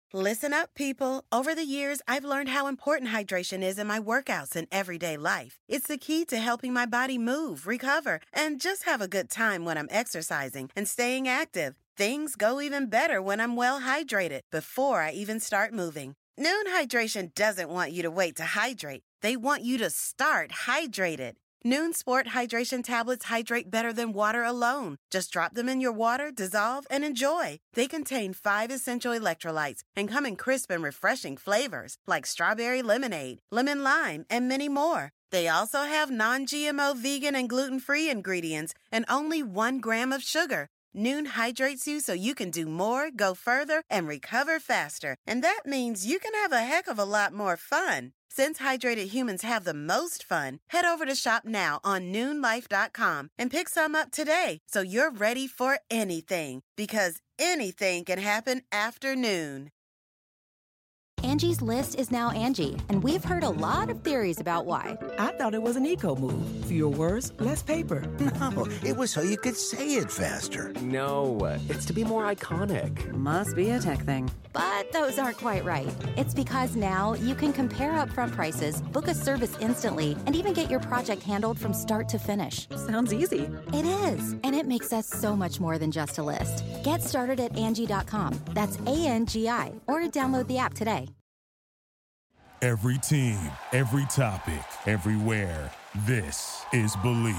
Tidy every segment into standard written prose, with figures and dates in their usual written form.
Listen up, people. Over the years, I've learned how important hydration is in my workouts and everyday life. It's the key to helping my body move, recover, and just have a good time when I'm exercising and staying active. Things go even better when I'm well hydrated before I even start moving. Noon Hydration doesn't want you to wait to hydrate. They want you to start hydrated. Noon Sport Hydration tablets hydrate better than water alone. Just drop them in your water, dissolve, and enjoy. They contain 5 essential electrolytes and come in crisp and refreshing flavors like strawberry lemonade, lemon lime, and many more. They also have non-GMO vegan and gluten-free ingredients and only 1 gram of sugar. Noon hydrates you so you can do more, go further, and recover faster. And that means you can have a heck of a lot more fun. Since hydrated humans have the most fun, head over to shop now on noonlife.com and pick some up today so you're ready for anything, because anything can happen after noon. Angie's List is now Angie, and we've heard a lot of theories about why. I thought it was an eco move. Fewer words, less paper. No, it was so you could say it faster. No, it's to be more iconic. Must be a tech thing. But those aren't quite right. It's because now you can compare upfront prices, book a service instantly, and even get your project handled from start to finish. Sounds easy. It is, and it makes us so much more than just a list. Get started at Angie.com. That's ANGI, or download the app today. Every team, every topic, everywhere. This is Believe.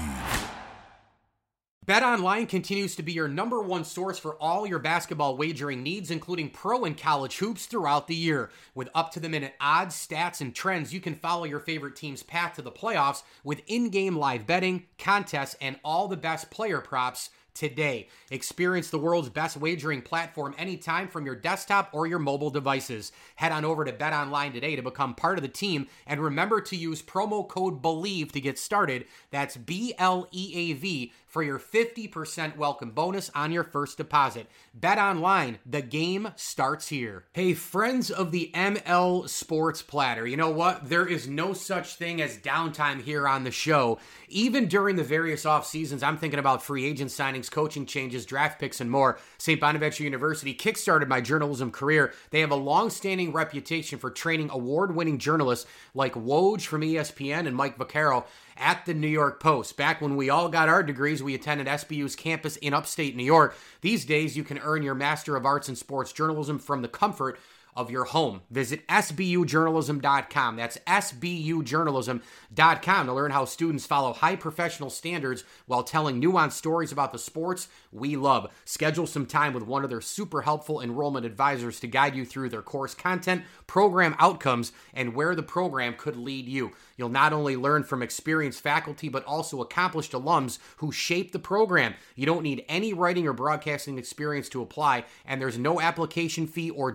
BetOnline continues to be your number one source for all your basketball wagering needs, including pro and college hoops throughout the year. With up-to-the-minute odds, stats, and trends, you can follow your favorite team's path to the playoffs with in-game live betting, contests, and all the best player props today. Experience the world's best wagering platform anytime from your desktop or your mobile devices. Head on over to BetOnline today to become part of the team, and remember to use promo code BELIEVE to get started. That's BLEAV for your 50% welcome bonus on your first deposit. BetOnline, the game starts here. Hey, friends of the ML Sports Platter, you know what? There is no such thing as downtime here on the show. Even during the various off seasons, I'm thinking about free agent signings, coaching changes, draft picks, and more. St. Bonaventure University kickstarted my journalism career. They have a long-standing reputation for training award-winning journalists like Woj from ESPN and Mike Vaccaro at the New York Post. Back when we all got our degrees, we attended SBU's campus in upstate New York. These days, you can earn your Master of Arts in Sports Journalism from the comfort of your home. Visit sbujournalism.com. That's sbujournalism.com to learn how students follow high professional standards while telling nuanced stories about the sports we love. Schedule some time with one of their super helpful enrollment advisors to guide you through their course content, program outcomes, and where the program could lead you. You'll not only learn from experienced faculty, but also accomplished alums who shape the program. You don't need any writing or broadcasting experience to apply, and there's no application fee or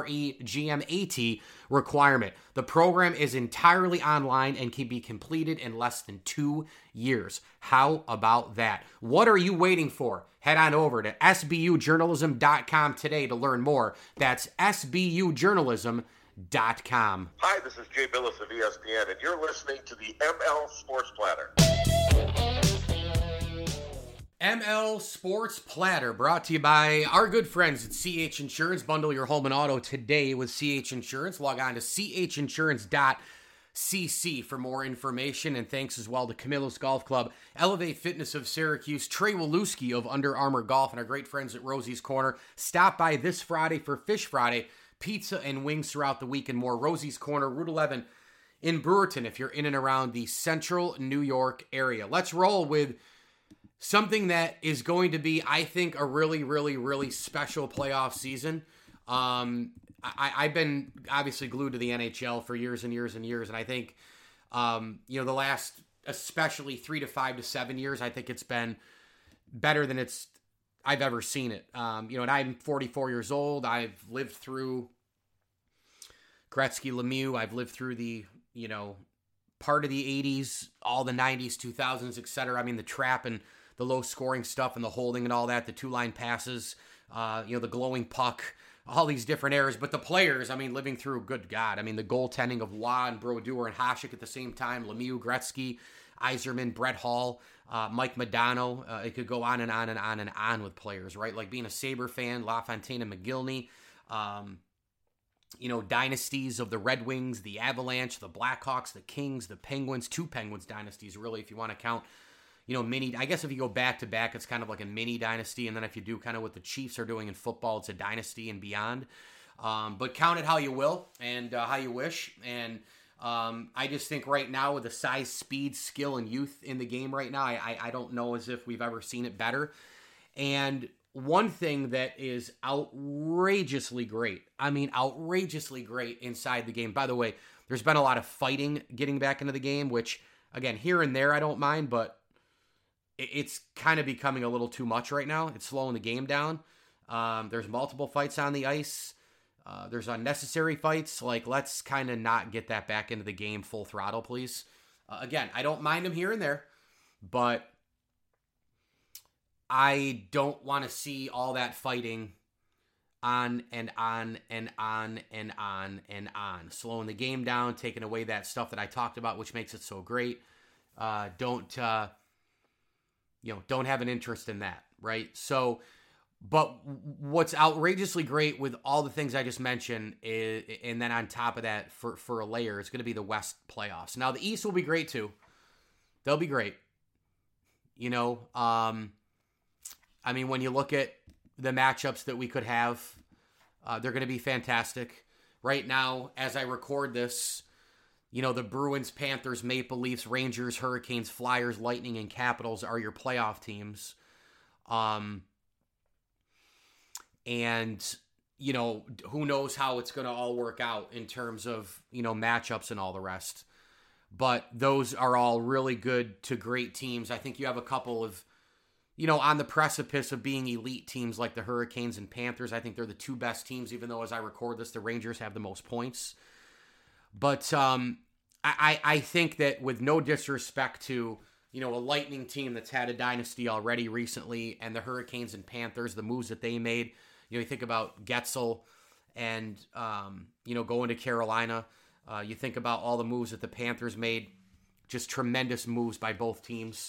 GMAT requirement. The program is entirely online and can be completed in less than 2 years. How about that? What are you waiting for? Head on over to sbujournalism.com today to learn more. That's sbujournalism.com. Hi, this is Jay Billis of ESPN, and you're listening to the ML Sports Platter. ML Sports Platter, brought to you by our good friends at CH Insurance. Bundle your home and auto today with CH Insurance. Log on to chinsurance.cc for more information. And thanks as well to Camillus Golf Club, Elevate Fitness of Syracuse, Trey Waluski of Under Armour Golf, and our great friends at Rosie's Corner. Stop by this Friday for Fish Friday. Pizza and wings throughout the week and more. Rosie's Corner, Route 11 in Brewerton if you're in and around the central New York area. Let's roll with something that is going to be, I think, a really, really, really special playoff season. I've been obviously glued to the NHL for years and years and years, and I think, the last, especially 3 to 5 to 7 years, I think it's been better than I've ever seen it. And I'm 44 years old. I've lived through Gretzky, Lemieux. I've lived through the, part of the 80s, all the 90s, 2000s, etc. I mean, the trap and the low scoring stuff and the holding and all that, the 2-line passes, the glowing puck, all these different eras. But the players, living through, good God. The goaltending of Waugh and Brodeur and Hasek at the same time, Lemieux, Gretzky, Yzerman, Brett Hall, Mike Modano. It could go on and on and on and on with players, right? Like being a Sabre fan, LaFontaine and McGillney. dynasties of the Red Wings, the Avalanche, the Blackhawks, the Kings, the Penguins, 2 Penguins dynasties, really, if you want to count, mini. I guess if you go back to back, it's kind of like a mini dynasty. And then if you do kind of what the Chiefs are doing in football, it's a dynasty and beyond. But count it how you will and how you wish. And I just think right now with the size, speed, skill, and youth in the game right now, I don't know as if we've ever seen it better. And one thing that is outrageously great inside the game. By the way, there's been a lot of fighting getting back into the game, which, again, here and there I don't mind, but it's kind of becoming a little too much right now. It's slowing the game down. There's multiple fights on the ice. There's unnecessary fights. Like, let's kind of not get that back into the game full throttle, please. Again, I don't mind them here and there, but I don't want to see all that fighting on and on and on and on and on. Slowing the game down, taking away that stuff that I talked about, which makes it so great. Don't have an interest in that, right? So, but what's outrageously great with all the things I just mentioned is, and then on top of that, for a layer, it's going to be the West playoffs. Now, the East will be great too. They'll be great. When you look at the matchups that we could have, they're going to be fantastic. Right now, as I record this, the Bruins, Panthers, Maple Leafs, Rangers, Hurricanes, Flyers, Lightning, and Capitals are your playoff teams. Who knows how it's going to all work out in terms of, matchups and all the rest. But those are all really good to great teams. I think you have a couple of, on the precipice of being elite teams like the Hurricanes and Panthers. I think they're the 2 best teams, even though as I record this, the Rangers have the most points. But I think that with no disrespect to, a Lightning team that's had a dynasty already recently, and the Hurricanes and Panthers, the moves that they made, you think about Getzel and, going to Carolina. You think about all the moves that the Panthers made, just tremendous moves by both teams.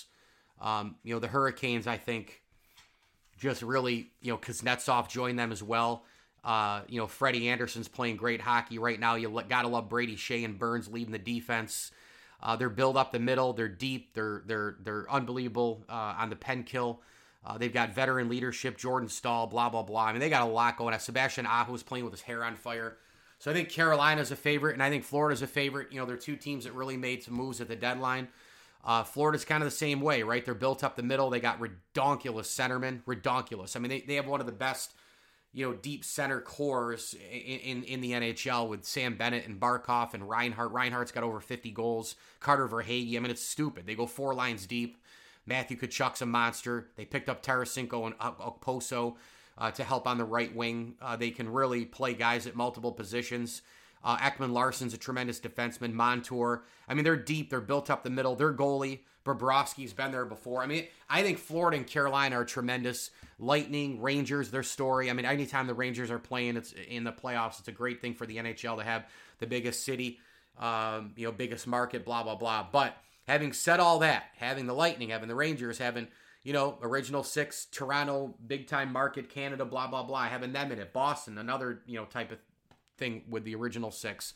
The Hurricanes, I think, just really, Kuznetsov joined them as well. Freddie Anderson's playing great hockey right now. You got to love Brady Shea and Burns leading the defense. They're built up the middle. They're deep. They're unbelievable on the pen kill. They've got veteran leadership, Jordan Staal, blah, blah, blah. I mean, they got a lot going on. Sebastian Aho is playing with his hair on fire. So I think Carolina's a favorite, and I think Florida's a favorite. They're 2 teams that really made some moves at the deadline. Florida's kind of the same way, right? They're built up the middle. They got redonkulous centermen. Redonkulous. I mean, they have one of the best, deep center cores in the NHL with Sam Bennett and Barkov and Reinhart. Reinhart's got over 50 goals. Carter Verhaeghe. I mean, it's stupid. They go 4 lines deep. Matthew Tkachuk's a monster. They picked up Tarasenko and Okposo to help on the right wing. They can really play guys at multiple positions. Ekman Larsson's a tremendous defenseman. Montour. I mean, they're deep. They're built up the middle. Their goalie, Bobrovsky's been there before. I mean, I think Florida and Carolina are tremendous. Lightning, Rangers, their story. I mean, anytime the Rangers are playing, it's in the playoffs. It's a great thing for the NHL to have the biggest city, biggest market, blah, blah, blah. But having said all that, having the Lightning, having the Rangers, having, Original 6, Toronto, big-time market, Canada, blah, blah, blah, having them in it. Boston, another, type of thing with the Original 6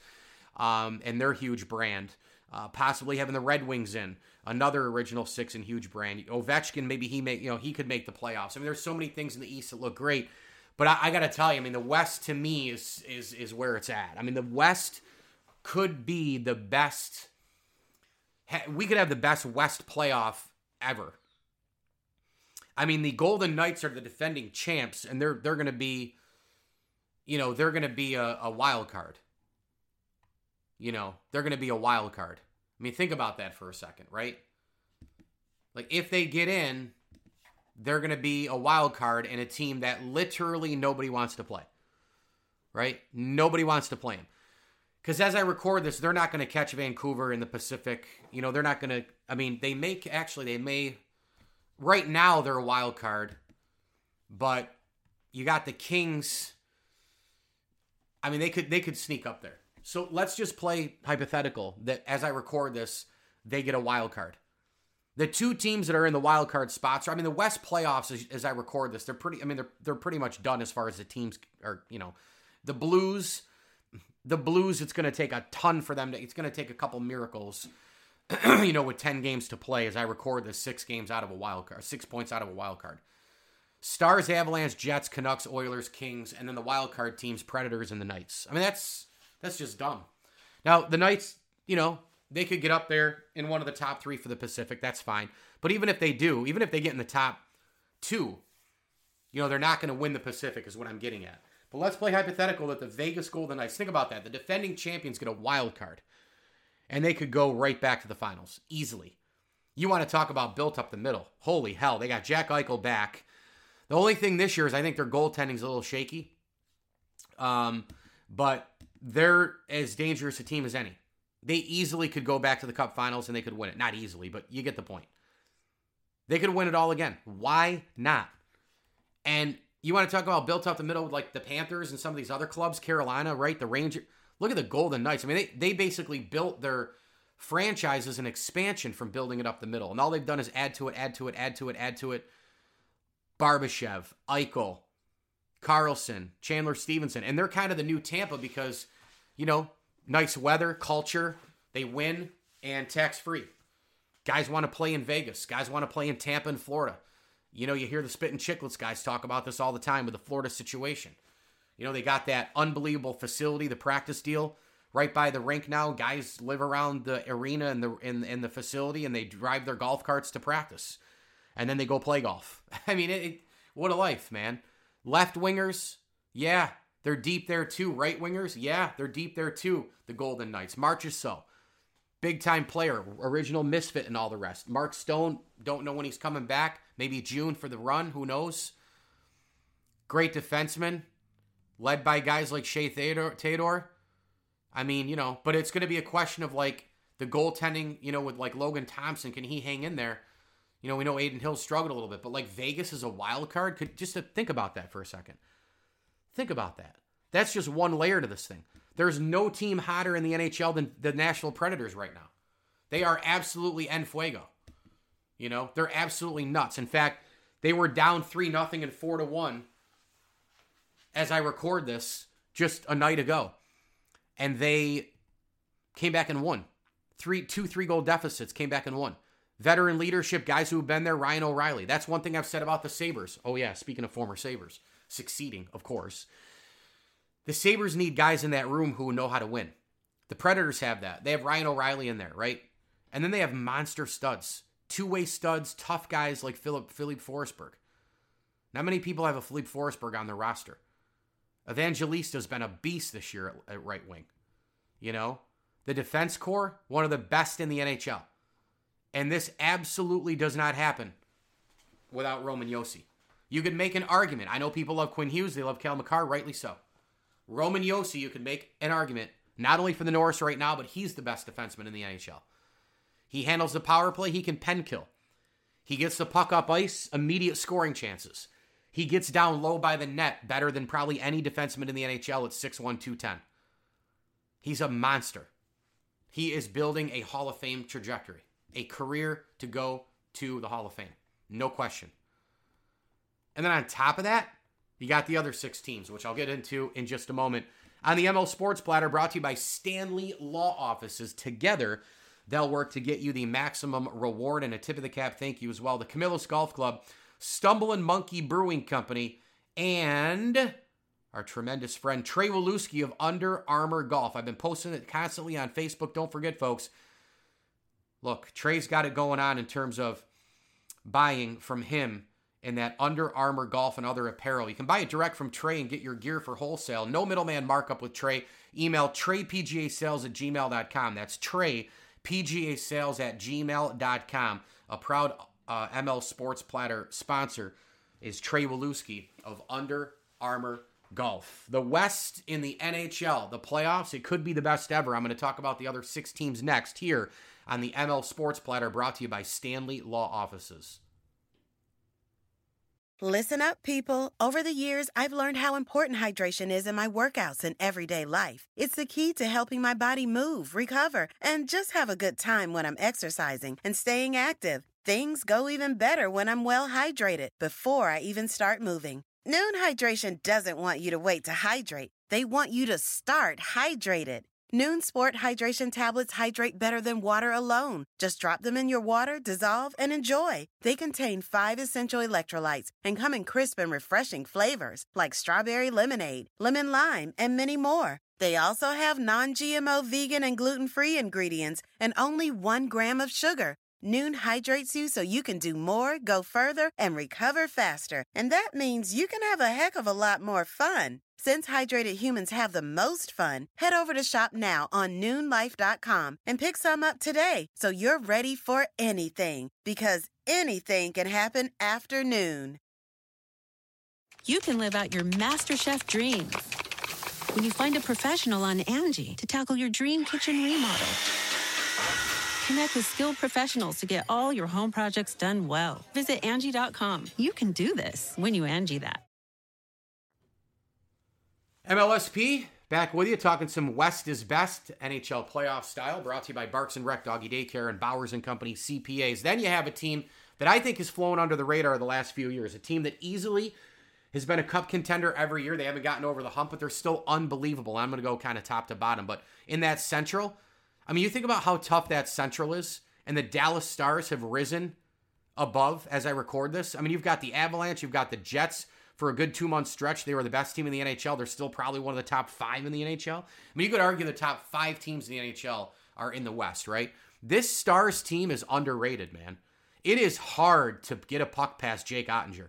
and their huge brand. Possibly having the Red Wings in, another Original 6 and huge brand. Ovechkin, maybe he could make the playoffs. I mean, there's so many things in the East that look great. But I got to tell you, I mean, the West to me is where it's at. I mean, the West could be the best. We could have the best West playoff ever. I mean, the Golden Knights are the defending champs, and they're going to be, they're going to be a wild card. They're going to be a wild card. I mean, think about that for a second, right? Like, if they get in, they're going to be a wild card and a team that literally nobody wants to play, right? Nobody wants to play them. Because as I record this, they're not going to catch Vancouver in the Pacific. They're not going to, I mean, they may, right now they're a wild card, but you got the Kings. I mean, they could sneak up there. So let's just play hypothetical that as I record this, they get a wild card. The 2 teams that are in the wild card spots are, I mean, the West playoffs, as I record this, they're pretty much done as far as the teams are, the Blues, The Blues, it's going to take a ton for them. It's going to take a couple miracles, with 10 games to play as I record this, 6 games out of a wild card, 6 points out of a wild card. Stars, Avalanche, Jets, Canucks, Oilers, Kings, and then the wild card teams, Predators, and the Knights. I mean, that's just dumb. Now, the Knights, they could get up there in one of the top 3 for the Pacific. That's fine. But even if they do, even if they get in the top 2, they're not going to win the Pacific is what I'm getting at. But let's play hypothetical that the Vegas Golden Knights, think about that, the defending champions get a wild card. And they could go right back to the finals, easily. You want to talk about built up the middle. Holy hell, they got Jack Eichel back. The only thing this year is I think their goaltending's a little shaky. But they're as dangerous a team as any. They easily could go back to the Cup Finals and they could win it. Not easily, but you get the point. They could win it all again. Why not? And you want to talk about built up the middle like the Panthers and some of these other clubs, Carolina, right? The Rangers. Look at the Golden Knights. I mean, they basically built their franchise as an expansion from building it up the middle. And all they've done is add to it. Barbashev, Eichel, Carlson, Chandler Stevenson. And they're kind of the new Tampa because, nice weather, culture, they win, and tax-free. Guys want to play in Vegas. Guys want to play in Tampa and Florida. You hear the Spittin' Chicklets guys talk about this all the time with the Florida situation. They got that unbelievable facility, the practice deal, right by the rink now. Guys live around the arena and the facility, and they drive their golf carts to practice. And then they go play golf. I mean, what a life, man. Left wingers, yeah, they're deep there too. Right wingers, yeah, they're deep there too. The Golden Knights. Marchessault, big-time player, original misfit and all the rest. Mark Stone, don't know when he's coming back. Maybe June for the run, who knows? Great defenseman, led by guys like Shea Theodore. I mean, but it's going to be a question of, the goaltending, with, Logan Thompson. Can he hang in there? We know Aiden Hill struggled a little bit, but, Vegas is a wild card. Just to think about that for a second. Think about that. That's just one layer to this thing. There's no team hotter in the NHL than the Nashville Predators right now. They are absolutely en fuego. They're absolutely nuts. In fact, they were down 3-0 and 4-1 as I record this just a night ago. And they came back and won. 2 3-goal deficits, came back and won. Veteran leadership, guys who have been there, Ryan O'Reilly. That's one thing I've said about the Sabres. Oh yeah, speaking of former Sabres. Succeeding, of course. The Sabres need guys in that room who know how to win. The Predators have that. They have Ryan O'Reilly in there, right? And then they have monster studs. Two-way studs, tough guys like Philippe Forsberg. Not many people have a Philippe Forsberg on their roster. Evangelista's been a beast this year at right wing. The defense core, one of the best in the NHL. And this absolutely does not happen without Roman Josi. You could make an argument. I know people love Quinn Hughes. They love Cale Makar, rightly so. Roman Josi, you could make an argument, not only for the Norris right now, but he's the best defenseman in the NHL. He handles the power play. He can pen kill. He gets the puck up ice, immediate scoring chances. He gets down low by the net better than probably any defenseman in the NHL at 6'1", 210. He's a monster. He is building a Hall of Fame trajectory, a career to go to the Hall of Fame. No question. And then on top of that, you got the other 6 teams, which I'll get into in just a moment. On the ML Sports Platter, brought to you by Stanley Law Offices. Together, they'll work to get you the maximum reward, and a tip of the cap thank you as well. The Camillus Golf Club, Stumbling Monkey Brewing Company, and our tremendous friend Trey Walewski of Under Armour Golf. I've been posting it constantly on Facebook. Don't forget, folks. Look, Trey's got it going on in terms of buying from him in that Under Armour Golf and other apparel. You can buy it direct from Trey and get your gear for wholesale. No middleman markup with Trey. Email treypgasales@gmail.com. That's treypgasales@gmail.com. A proud ML Sports Platter sponsor is Trey Walewski of Under Armour Golf. The West in the NHL, the playoffs, it could be the best ever. I'm going to talk about the other 6 teams next here on the ML Sports Platter, brought to you by Stanley Law Offices. Listen up, people. Over the years, I've learned how important hydration is in my workouts and everyday life. It's the key to helping my body move, recover, and just have a good time when I'm exercising and staying active. Things go even better when I'm well hydrated before I even start moving. Noon Hydration doesn't want you to wait to hydrate. They want you to start hydrated. Noon Sport Hydration Tablets hydrate better than water alone. Just drop them in your water, dissolve, and enjoy. They contain 5 essential electrolytes and come in crisp and refreshing flavors like strawberry lemonade, lemon lime, and many more. They also have non-GMO vegan and gluten-free ingredients and only 1 gram of sugar. Noon hydrates you so you can do more, go further, and recover faster. And that means you can have a heck of a lot more fun. Since hydrated humans have the most fun, head over to shop now on noonlife.com and pick some up today so you're ready for anything, because anything can happen after noon. You can live out your MasterChef dreams when you find a professional on Angie to tackle your dream kitchen remodel. Connect with skilled professionals to get all your home projects done well. Visit Angie.com. You can do this when you Angie that. MLSP, back with you, talking some West is Best NHL playoff style, brought to you by Barks and Rec Doggy Daycare and Bowers and Company CPAs. Then you have a team that I think has flown under the radar the last few years, a team that easily has been a cup contender every year. They haven't gotten over the hump, but they're still unbelievable. I'm going to go kind of top to bottom, but in that Central, I mean, you think about how tough that Central is, and the Dallas Stars have risen above as I record this. I mean, you've got the Avalanche, you've got the Jets. For a good 2-month stretch, they were the best team in the NHL. They're still probably one of the top 5 in the NHL. I mean, you could argue the top 5 teams in the NHL are in the West, right? This Stars team is underrated, man. It is hard to get a puck past Jake Ottinger.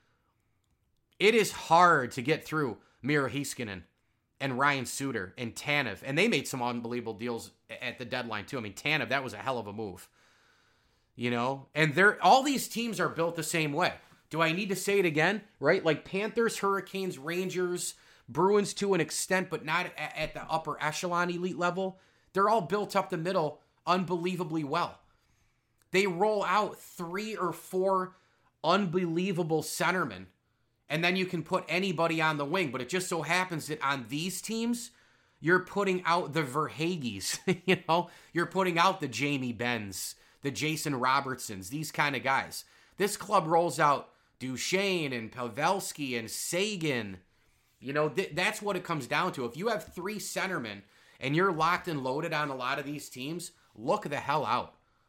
It is hard to get through Miro Heiskanen and Ryan Suter and Tanev. And they made some unbelievable deals at the deadline, too. I mean, Tanev, that was a hell of a move. You know? And all these teams are built the same way. Do I need to say it again? Right? Like Panthers, Hurricanes, Rangers, Bruins to an extent, but not at the upper echelon elite level. They're all built up the middle unbelievably well. They roll out 3 or 4 unbelievable centermen, and then you can put anybody on the wing. But it just so happens that on these teams, you're putting out the Verhaeghes. You know, you're putting out the Jamie Benns, the Jason Robertsons, these kind of guys. This club rolls out Duchesne and Pavelski and Sagan. You know, that's what it comes down to. If you have 3 centermen and you're locked and loaded on a lot of these teams, look the hell out.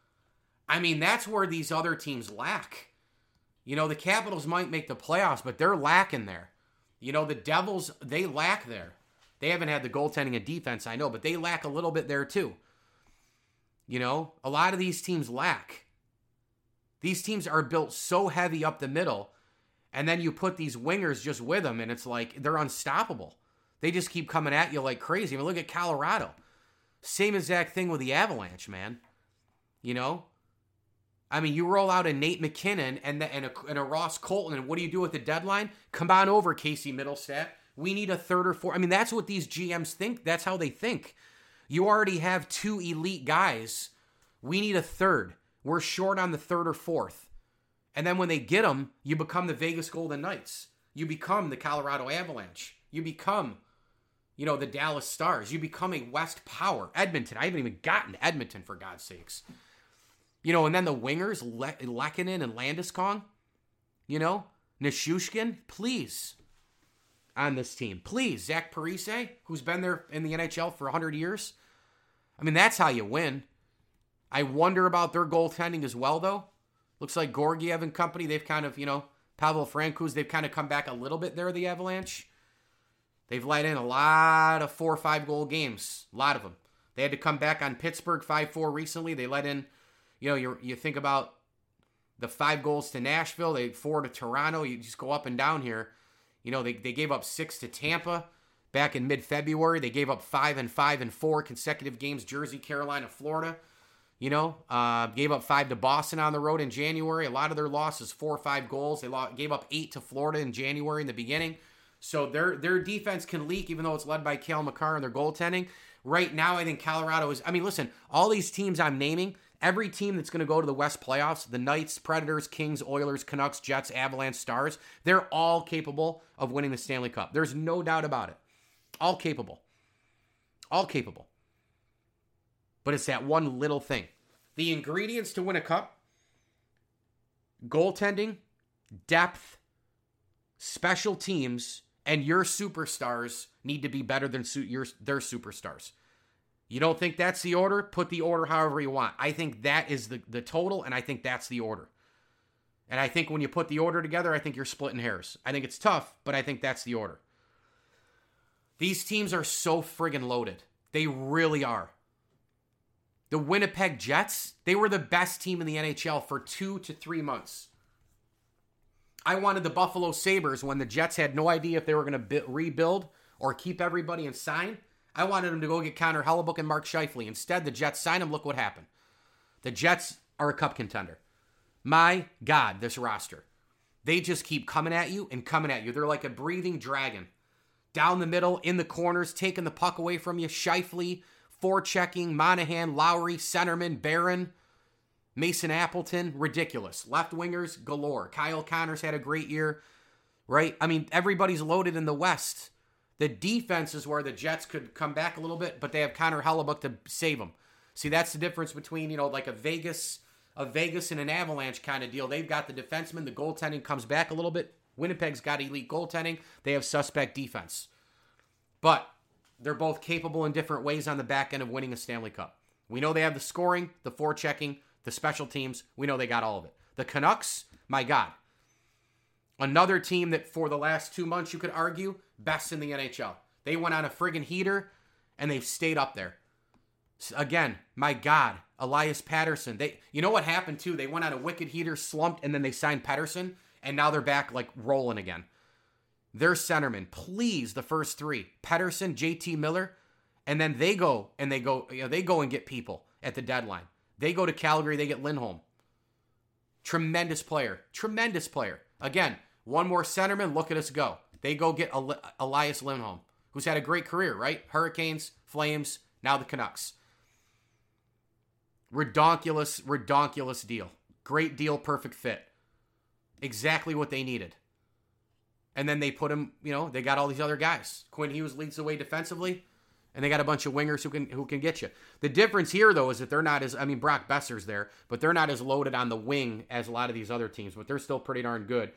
I mean, that's where these other teams lack. You know, the Capitals might make the playoffs, but they're lacking there. You know, the Devils, they lack there. They haven't had the goaltending and defense, I know, but they lack a little bit there too. You know, a lot of these teams lack. These teams are built so heavy up the middle, and then you put these wingers just with them, and it's like they're unstoppable. They just keep coming at you like crazy. I mean, look at Colorado. Same exact thing with the Avalanche, man. You know? I mean, you roll out a Nate McKinnon and a Ross Colton, and what do you do at the deadline? Come on over, Casey Middlestat. We need a 3rd or 4th. I mean, that's what these GMs think. That's how they think. You already have 2 elite guys. We need a 3rd. We're short on the 3rd or 4th. And then when they get them, you become the Vegas Golden Knights. You become the Colorado Avalanche. You become, you know, the Dallas Stars. You become a West power. Edmonton. I haven't even gotten to Edmonton, for God's sakes. You know, and then the wingers, Lehkonen and Landeskog. You know, Nichushkin, please, on this team. Please, Zach Parise, who's been there in the NHL for 100 years. I mean, that's how you win. I wonder about their goaltending as well, though. Looks like Georgiev and company, they've kind of, you know, Pavel Francouz, they've kind of come back a little bit there, the Avalanche. They've let in a lot of 4 or 5 goal games. A lot of them. They had to come back on Pittsburgh 5-4 recently. They let in, you know, you think about the 5 goals to Nashville, they 4 to Toronto. You just go up and down here. You know, they gave up 6 to Tampa back in mid-February. They gave up 5 and 5 in 4 consecutive games, Jersey, Carolina, Florida. You know, gave up 5 to Boston on the road in January. A lot of their losses, 4 or 5 goals. They gave up 8 to Florida in January in the beginning. So their defense can leak, even though it's led by Cale Makar and their goaltending. Right now, I think Colorado is, I mean, listen, all these teams I'm naming, every team that's going to go to the West playoffs, the Knights, Predators, Kings, Oilers, Canucks, Jets, Avalanche, Stars, they're all capable of winning the Stanley Cup. There's no doubt about it. All capable. All capable. But it's that one little thing. The ingredients to win a cup: goaltending, depth, special teams, and your superstars need to be better than their superstars. You don't think that's the order? Put the order however you want. I think that is the total, and I think that's the order. And I think when you put the order together, I think you're splitting hairs. I think it's tough, but I think that's the order. These teams are so friggin' loaded. They really are. The Winnipeg Jets, they were the best team in the NHL for 2 to 3 months. I wanted the Buffalo Sabres when the Jets had no idea if they were going to rebuild or keep everybody and sign. I wanted them to go get Connor Hellebuyck and Mark Scheifele. Instead, the Jets signed him. Look what happened. The Jets are a cup contender. My God, this roster. They just keep coming at you and coming at you. They're like a breathing dragon. Down the middle, in the corners, taking the puck away from you. Scheifele, forechecking, Monahan, Lowry, centerman, Barron, Mason Appleton. Ridiculous. Left wingers galore. Kyle Connors had a great year, right? I mean, everybody's loaded in the West. The defense is where the Jets could come back a little bit, but they have Connor Hellebuyck to save them. See, that's the difference between, like a Vegas and an Avalanche kind of deal. They've got the defenseman. The goaltending comes back a little bit. Winnipeg's got elite goaltending. They have suspect defense. But they're both capable in different ways on the back end of winning a Stanley Cup. We know they have the scoring, the forechecking, the special teams. We know they got all of it. The Canucks, my God. Another team that for the last 2 months, you could argue, best in the NHL. They went on a friggin' heater, and they've stayed up there. Again, my God, Elias Pettersson. You know what happened, too? They went on a wicked heater, slumped, and then they signed Pettersson, and now they're back, like, rolling again. Their centerman, please, the first three. Pettersson, JT Miller, and then they go and get people at the deadline. They go to Calgary, they get Lindholm. Tremendous player. Again, one more centerman, look at us go. They go get Elias Lindholm, who's had a great career, right? Hurricanes, Flames, now the Canucks. Redonkulous deal. Great deal, perfect fit. Exactly what they needed. And then they put him, they got all these other guys. Quinn Hughes leads the way defensively, and they got a bunch of wingers who can get you. The difference here, though, is that they're not Brock Besser's there, but they're not as loaded on the wing as a lot of these other teams, but they're still pretty darn good.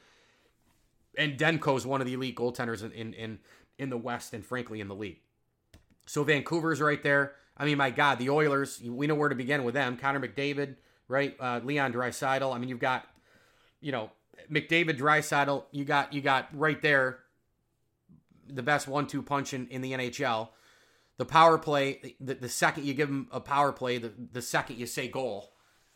And Denko's one of the elite goaltenders in the West and, frankly, in the league. So Vancouver's right there. I mean, my God, the Oilers, we know where to begin with them. Connor McDavid, right? Leon Draisaitl. I mean, you've got, McDavid, Draisaitl, you got right there the best 1-2 punch in the NHL. The power play, the second you give them a power play, the second you say goal,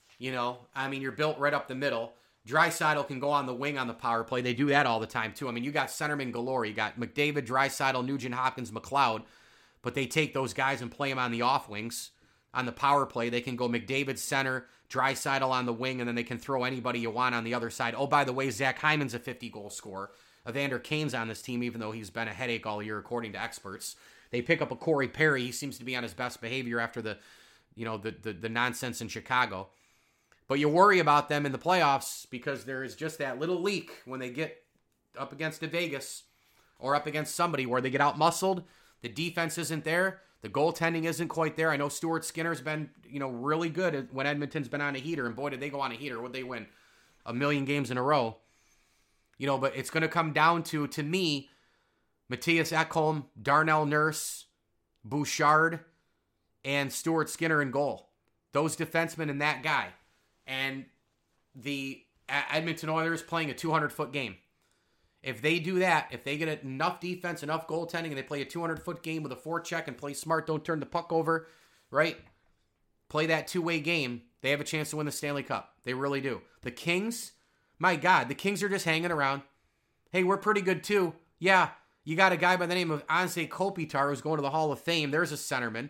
I mean, you're built right up the middle. Draisaitl can go on the wing on the power play. They do that all the time, too. I mean, you got centerman galore. You got McDavid, Draisaitl, Nugent Hopkins, McLeod, but they take those guys and play them on the off wings. On the power play, they can go McDavid center, Draisaitl on the wing, and then they can throw anybody you want on the other side. Oh, by the way, Zach Hyman's a 50-goal scorer. Evander Kane's on this team, even though he's been a headache all year, according to experts. They pick up a Corey Perry. He seems to be on his best behavior after the nonsense in Chicago. But you worry about them in the playoffs because there is just that little leak when they get up against a Vegas or up against somebody where they get out-muscled. The defense isn't there. The goaltending isn't quite there. I know Stuart Skinner's been, really good when Edmonton's been on a heater. And boy, did they go on a heater. Would they win 1 million games in a row? But it's going to come down to me, Matthias Ekholm, Darnell Nurse, Bouchard, and Stuart Skinner in goal. Those defensemen and that guy. And the Edmonton Oilers playing a 200-foot game. If they do that, if they get enough defense, enough goaltending, and they play a 200-foot game with a forecheck and play smart, don't turn the puck over, right? Play that two-way game, they have a chance to win the Stanley Cup. They really do. The Kings, my God, the Kings are just hanging around. Hey, we're pretty good too. Yeah, you got a guy by the name of Anze Kopitar who's going to the Hall of Fame. There's a centerman.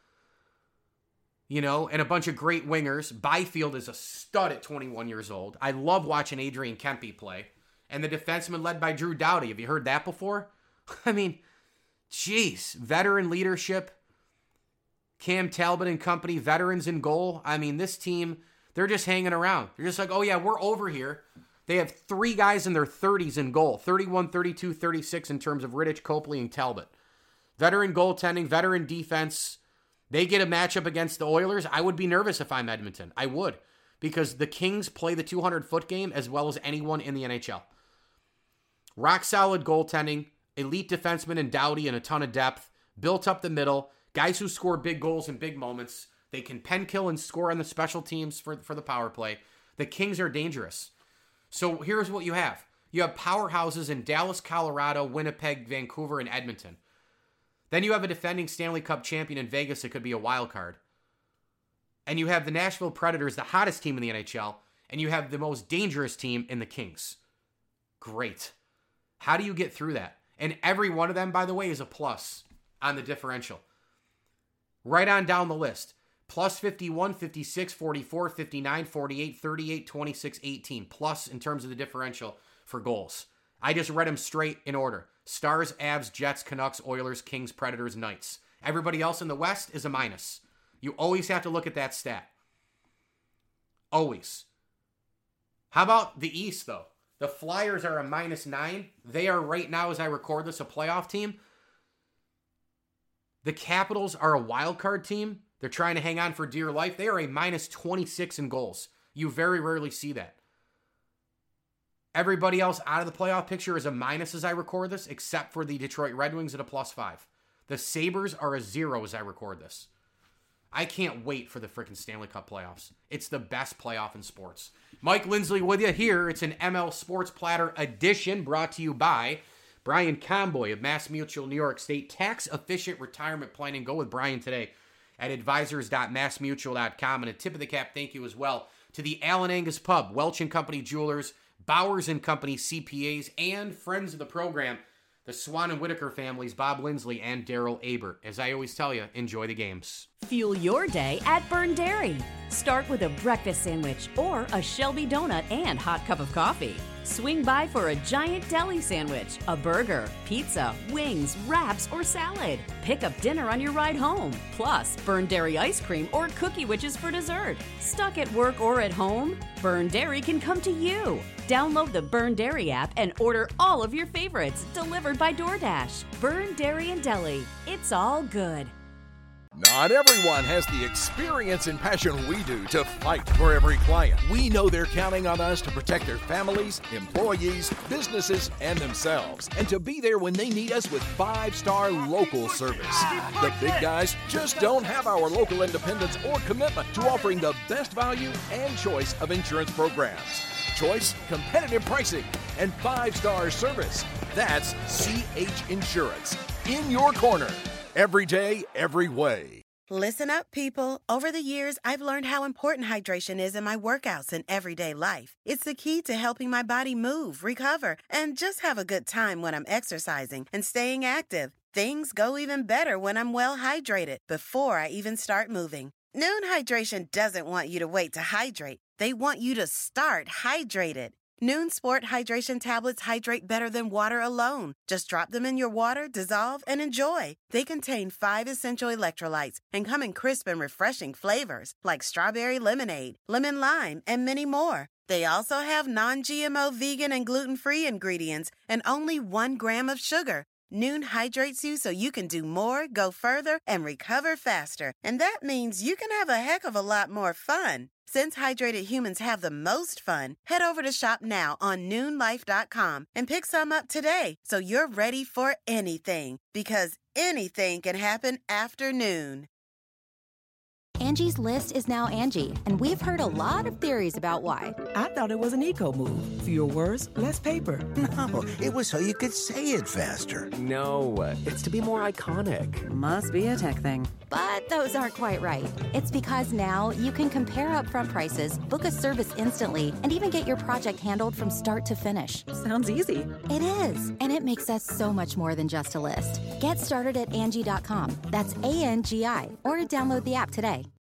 And a bunch of great wingers. Byfield is a stud at 21 years old. I love watching Adrian Kempe play. And the defenseman led by Drew Doughty. Have you heard that before? I mean, geez. Veteran leadership. Cam Talbot and company. Veterans in goal. I mean, this team, they're just hanging around. They're just like, oh yeah, we're over here. They have 3 guys in their 30s in goal. 31, 32, 36 in terms of Rittich, Copley, and Talbot. Veteran goaltending, veteran defense. They get a matchup against the Oilers. I would be nervous if I'm Edmonton. I would. Because the Kings play the 200-foot game as well as anyone in the NHL. Rock solid goaltending, elite defensemen in Doughty and a ton of depth, built up the middle, guys who score big goals in big moments. They can pen kill and score on the special teams for the power play. The Kings are dangerous. So here's what you have. You have powerhouses in Dallas, Colorado, Winnipeg, Vancouver, and Edmonton. Then you have a defending Stanley Cup champion in Vegas that could be a wild card. And you have the Nashville Predators, the hottest team in the NHL, and you have the most dangerous team in the Kings. Great. How do you get through that? And every one of them, by the way, is a plus on the differential. Right on down the list. Plus 51, 56, 44, 59, 48, 38, 26, 18. Plus in terms of the differential for goals. I just read them straight in order. Stars, Avs, Jets, Canucks, Oilers, Kings, Predators, Knights. Everybody else in the West is a minus. You always have to look at that stat. Always. How about the East, though? The Flyers are a -9. They are right now, as I record this, a playoff team. The Capitals are a wild card team. They're trying to hang on for dear life. They are a -26 in goals. You very rarely see that. Everybody else out of the playoff picture is a minus as I record this, except for the Detroit Red Wings at a +5. The Sabres are a 0 as I record this. I can't wait for the freaking Stanley Cup playoffs. It's the best playoff in sports. Mike Lindsley with you here. It's an ML Sports Platter edition brought to you by Brian Comboy of MassMutual New York State. Tax-efficient retirement planning. Go with Brian today at advisors.massmutual.com. And a tip of the cap thank you as well to the Allen Angus Pub, Welch & Company Jewelers, Bowers & Company CPAs, and friends of the program, the Swan and Whitaker families, Bob Lindsley and Daryl Abert. As I always tell you, enjoy the games. Fuel your day at Byrne Dairy. Start with a breakfast sandwich or a Shelby donut and hot cup of coffee. Swing by for a giant deli sandwich, a burger, pizza, wings, wraps, or salad. Pick up dinner on your ride home. Plus, Byrne Dairy ice cream or cookie witches for dessert. Stuck at work or at home? Byrne Dairy can come to you. Download the Byrne Dairy app and order all of your favorites delivered by DoorDash. Byrne Dairy and Deli. It's all good. Not everyone has the experience and passion we do to fight for every client. We know they're counting on us to protect their families, employees, businesses, and themselves, and to be there when they need us with 5-star local service. The big guys just don't have our local independence or commitment to offering the best value and choice of insurance programs. Choice, competitive pricing, and 5-star service. That's CH Insurance. In your corner. Every day, every way. Listen up, people. Over the years, I've learned how important hydration is in my workouts and everyday life. It's the key to helping my body move, recover, and just have a good time when I'm exercising and staying active. Things go even better when I'm well hydrated before I even start moving. Noon Hydration doesn't want you to wait to hydrate. They want you to start hydrated. Noon Sport Hydration Tablets hydrate better than water alone. Just drop them in your water, dissolve, and enjoy. They contain 5 essential electrolytes and come in crisp and refreshing flavors like strawberry lemonade, lemon lime, and many more. They also have non-GMO vegan and gluten-free ingredients and only 1 gram of sugar. Noon hydrates you so you can do more, go further, and recover faster. And that means you can have a heck of a lot more fun. Since hydrated humans have the most fun, head over to shop now on noonlife.com and pick some up today so you're ready for anything, because anything can happen after noon. Angie's List is now Angie, and we've heard a lot of theories about why. I thought it was an eco move. Fewer words, less paper. No, it was so you could say it faster. No, it's to be more iconic. Must be a tech thing. But those aren't quite right. It's because now you can compare upfront prices, book a service instantly, and even get your project handled from start to finish. Sounds easy. It is, and it makes us so much more than just a list. Get started at Angie.com. That's ANGI, or download the app today.